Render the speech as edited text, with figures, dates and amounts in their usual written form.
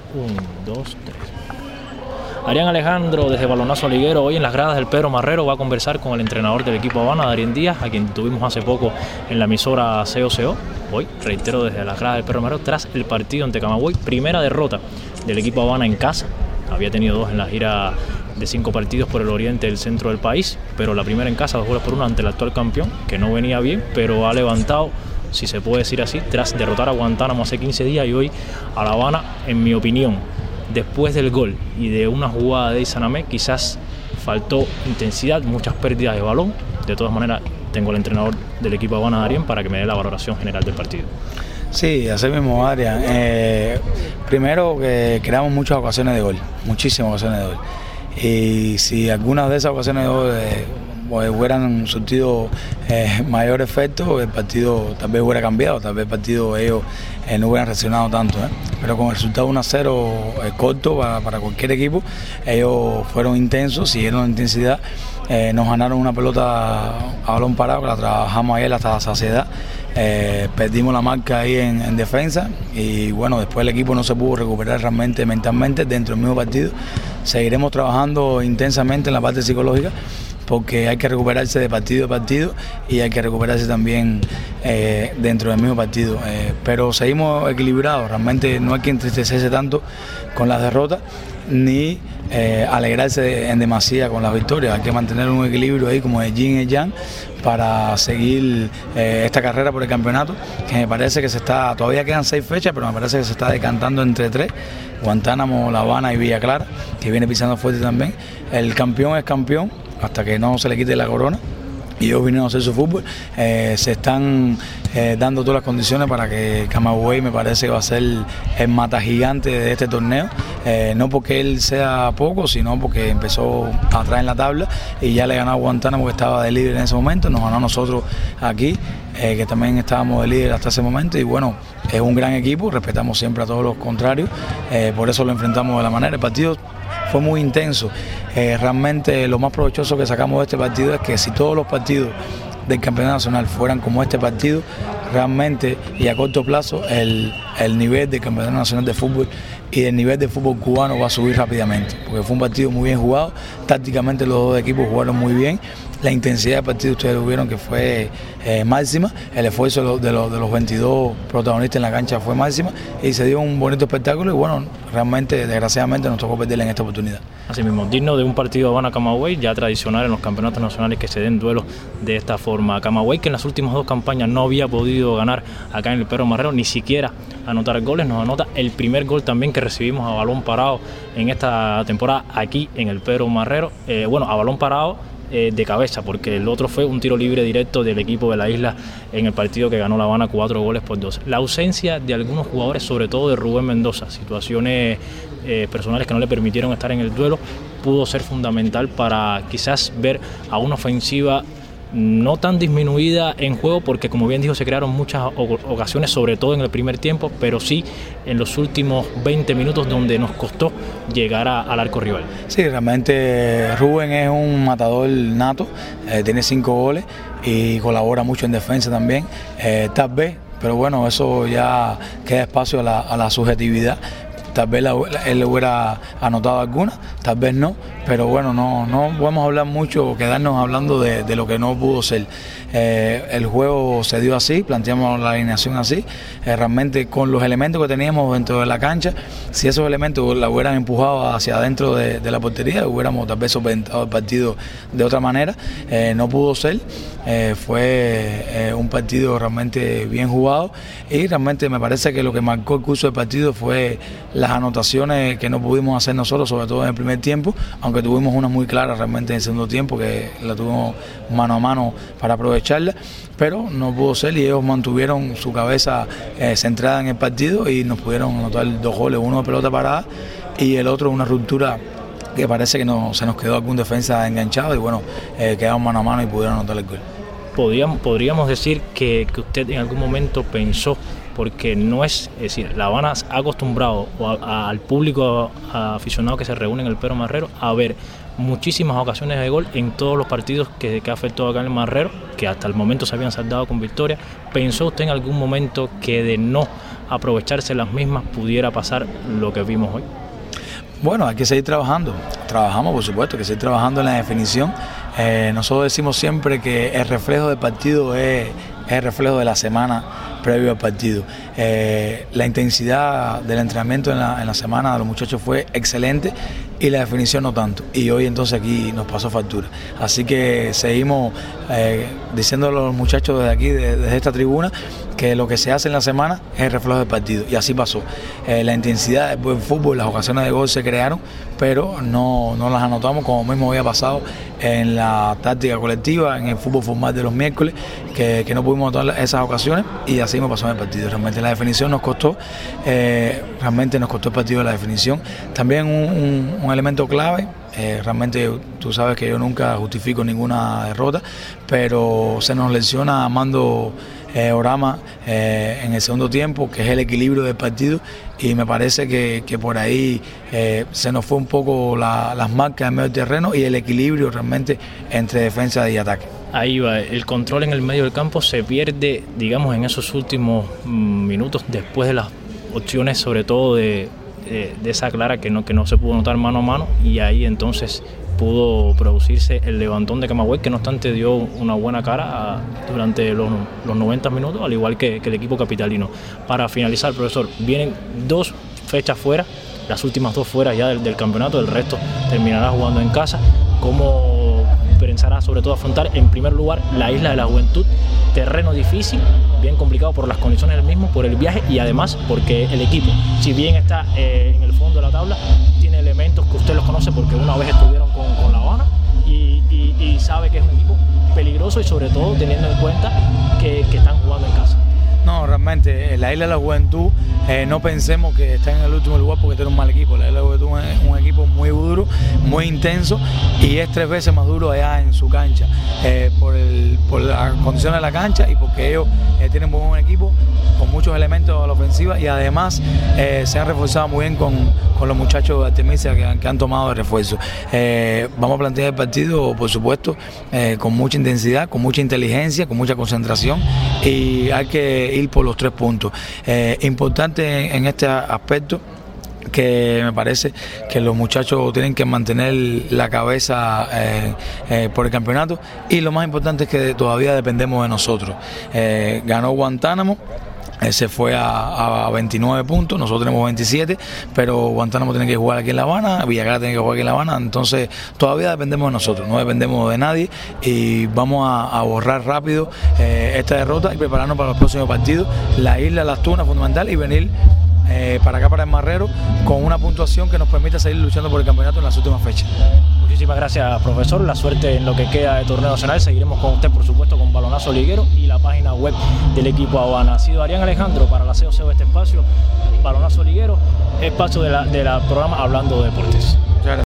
1, 2, 3. Adrián Alejandro, desde Balonazo Liguero, hoy en las gradas del Pedro Marrero, va a conversar con el entrenador del equipo Habana, Darien Díaz, a quien tuvimos hace poco en la emisora COCO. Hoy, reitero, desde las gradas del Pedro Marrero, tras el partido ante Camagüey, primera derrota del equipo Habana en casa. Había tenido 2 en la gira de 5 partidos por el oriente del centro del país, pero la primera en casa, 2-1 ante el actual campeón, que no venía bien, pero ha levantado, si se puede decir así, tras derrotar a Guantánamo hace 15 días y hoy a La Habana. En mi opinión, después del gol y de una jugada de Isanamé, quizás faltó intensidad, muchas pérdidas de balón. De todas maneras, tengo al entrenador del equipo Habana, Darien, para que me dé la valoración general del partido. Sí, así mismo, Adrián. Primero que creamos muchas ocasiones de gol, muchísimas ocasiones de gol. Y si algunas de esas ocasiones de gol hubieran surtido mayor efecto, el partido tal vez hubiera cambiado, tal vez el partido ellos no hubieran reaccionado tanto. Pero con el resultado 1-0 corto para cualquier equipo, ellos fueron intensos, siguieron la intensidad, nos ganaron una pelota a balón parado, que la trabajamos ayer hasta la saciedad. Perdimos la marca ahí en defensa y bueno, después el equipo no se pudo recuperar realmente mentalmente dentro del mismo partido. Seguiremos trabajando intensamente en la parte psicológica, porque hay que recuperarse de partido a partido y hay que recuperarse también dentro del mismo partido. Pero seguimos equilibrados, realmente no hay que entristecerse tanto con las derrotas ni alegrarse en demasía con las victorias. Hay que mantener un equilibrio ahí como de yin y yang para seguir esta carrera por el campeonato, que me parece que todavía quedan 6 fechas, pero me parece que se está decantando entre 3, Guantánamo, La Habana y Villa Clara, que viene pisando fuerte también. El campeón es campeón hasta que no se le quite la corona, y ellos vinieron a hacer su fútbol. Se están dando todas las condiciones para que Camagüey, me parece que va a ser el mata gigante de este torneo, no porque él sea poco, sino porque empezó atrás en la tabla y ya le ganó a Guantánamo, que estaba de líder en ese momento, nos ganó a nosotros aquí, que también estábamos de líder hasta ese momento. Y bueno, es un gran equipo, respetamos siempre a todos los contrarios, por eso lo enfrentamos de la manera. El partido fue muy intenso. Realmente lo más provechoso que sacamos de este partido es que si todos los partidos del campeonato nacional fueran como este partido, realmente y a corto plazo el nivel del campeonato nacional de fútbol y el nivel de fútbol cubano va a subir rápidamente, porque fue un partido muy bien jugado, tácticamente los dos equipos jugaron muy bien, la intensidad del partido ustedes lo vieron que fue máxima, el esfuerzo de los 22 protagonistas en la cancha fue máxima y se dio un bonito espectáculo y bueno, realmente desgraciadamente nos tocó perderle en esta oportunidad. Así mismo, digno de un partido Habana-Camagüey, ya tradicional en los campeonatos nacionales que se den duelos de esta forma. Camagüey, que en las últimas 2 campañas no había podido ganar acá en el Pedro Marrero, ni siquiera anotar goles, nos anota el primer gol también que recibimos a balón parado en esta temporada aquí en el Pedro Marrero, a balón parado de cabeza, porque el otro fue un tiro libre directo del equipo de la isla en el partido que ganó La Habana 4-2. La ausencia de algunos jugadores, sobre todo de Rubén Mendoza, situaciones personales que no le permitieron estar en el duelo, pudo ser fundamental para quizás ver a una ofensiva no tan disminuida en juego, porque como bien dijo, se crearon muchas ocasiones, sobre todo en el primer tiempo, pero sí en los últimos 20 minutos donde nos costó llegar al arco rival. Sí, realmente Rubén es un matador nato, tiene 5 goles y colabora mucho en defensa también, tal vez, pero bueno, eso ya queda espacio a la subjetividad. Tal vez él le hubiera anotado alguna, tal vez no, pero bueno, no podemos hablar mucho, quedarnos hablando de lo que no pudo ser. El juego se dio así, planteamos la alineación así, realmente con los elementos que teníamos dentro de la cancha, si esos elementos la hubieran empujado hacia adentro de la portería, hubiéramos tal vez solventado el partido de otra manera, no pudo ser. Fue un partido realmente bien jugado y realmente me parece que lo que marcó el curso del partido fue las anotaciones que no pudimos hacer nosotros, sobre todo en el primer tiempo, aunque tuvimos una muy clara realmente en el segundo tiempo, que la tuvimos mano a mano para aprovecharla, pero no pudo ser y ellos mantuvieron su cabeza centrada en el partido y nos pudieron anotar 2 goles, uno de pelota parada y el otro una ruptura que parece que se nos quedó algún defensa enganchado y bueno, quedamos mano a mano y pudieron anotar el gol. Podríamos decir que usted en algún momento pensó, porque no es decir, La Habana ha acostumbrado al público aficionado que se reúne en el Pedro Marrero a ver muchísimas ocasiones de gol en todos los partidos que ha afectado acá en el Marrero, que hasta el momento se habían saldado con victoria. ¿Pensó usted en algún momento que de no aprovecharse las mismas, pudiera pasar lo que vimos hoy? Bueno, hay que seguir trabajando. Trabajamos, por supuesto, que seguir trabajando en la definición. Nosotros decimos siempre que el reflejo del partido es el reflejo de la semana previo al partido. La intensidad del entrenamiento en la semana de los muchachos fue excelente y la definición no tanto. Y hoy entonces aquí nos pasó factura. Así que seguimos diciéndole a los muchachos desde aquí, desde esta tribuna, que lo que se hace en la semana es el reflejo del partido. Y así pasó. La intensidad del buen fútbol, las ocasiones de gol se crearon, pero no las anotamos, como mismo había pasado en la táctica colectiva, en el fútbol formal de los miércoles, que no pudimos anotar esas ocasiones y así me pasó en el partido. Realmente la definición nos costó, realmente nos costó el partido de la definición. También un elemento clave, realmente tú sabes que yo nunca justifico ninguna derrota, pero se nos lesiona Armando Orama en el segundo tiempo, que es el equilibrio del partido, y me parece que por ahí se nos fue un poco las marcas en medio del terreno y el equilibrio realmente entre defensa y ataque. Ahí va, el control en el medio del campo se pierde, digamos, en esos últimos minutos, después de las opciones, sobre todo de esa clara que no se pudo notar mano a mano, y ahí entonces pudo producirse el levantón de Camagüey, que no obstante dio una buena cara durante los 90 minutos, al igual que el equipo capitalino. Para finalizar, profesor, vienen 2 fechas fuera, las últimas 2 fuera ya del campeonato, el resto terminará jugando en casa. ¿Cómo pensará sobre todo afrontar en primer lugar la Isla de la Juventud? Terreno difícil, bien complicado por las condiciones del mismo, por el viaje y además porque el equipo, si bien está en el fondo de la tabla, tiene elementos que usted los conoce porque una vez estuvieron con La Habana y sabe que es un equipo peligroso, y sobre todo teniendo en cuenta que están jugando en casa. No, realmente, la Isla de la Juventud, no pensemos que está en el último lugar porque tiene un mal equipo. La Isla de la Juventud es un equipo muy duro, muy intenso, y es 3 veces más duro allá en su cancha, por las condiciones de la cancha y porque ellos tienen un buen equipo con muchos elementos a la ofensiva, y además se han reforzado muy bien con los muchachos de Artemisia que han tomado de refuerzo. Vamos a plantear el partido, por supuesto, con mucha intensidad, con mucha inteligencia, con mucha concentración, y hay que ir por los 3 puntos. Importante en este aspecto, que me parece que los muchachos tienen que mantener la cabeza por el campeonato, y lo más importante es que todavía dependemos de nosotros. Ganó Guantánamo, se fue a 29 puntos, nosotros tenemos 27, pero Guantánamo tiene que jugar aquí en La Habana, Villacara tiene que jugar aquí en La Habana, entonces todavía dependemos de nosotros, no dependemos de nadie, y vamos a borrar rápido esta derrota y prepararnos para los próximos partidos. La Isla Las Tunas fundamental, y venir para acá, para el Marrero, con una puntuación que nos permita seguir luchando por el campeonato en las últimas fechas. Muchísimas gracias, profesor. La suerte en lo que queda de torneo nacional. Seguiremos con usted, por supuesto, con Balonazo Liguero y la página web del equipo Habana. Ha sido Arián Alejandro para la COC de este espacio, Balonazo Liguero, espacio de la programa Hablando de Deportes.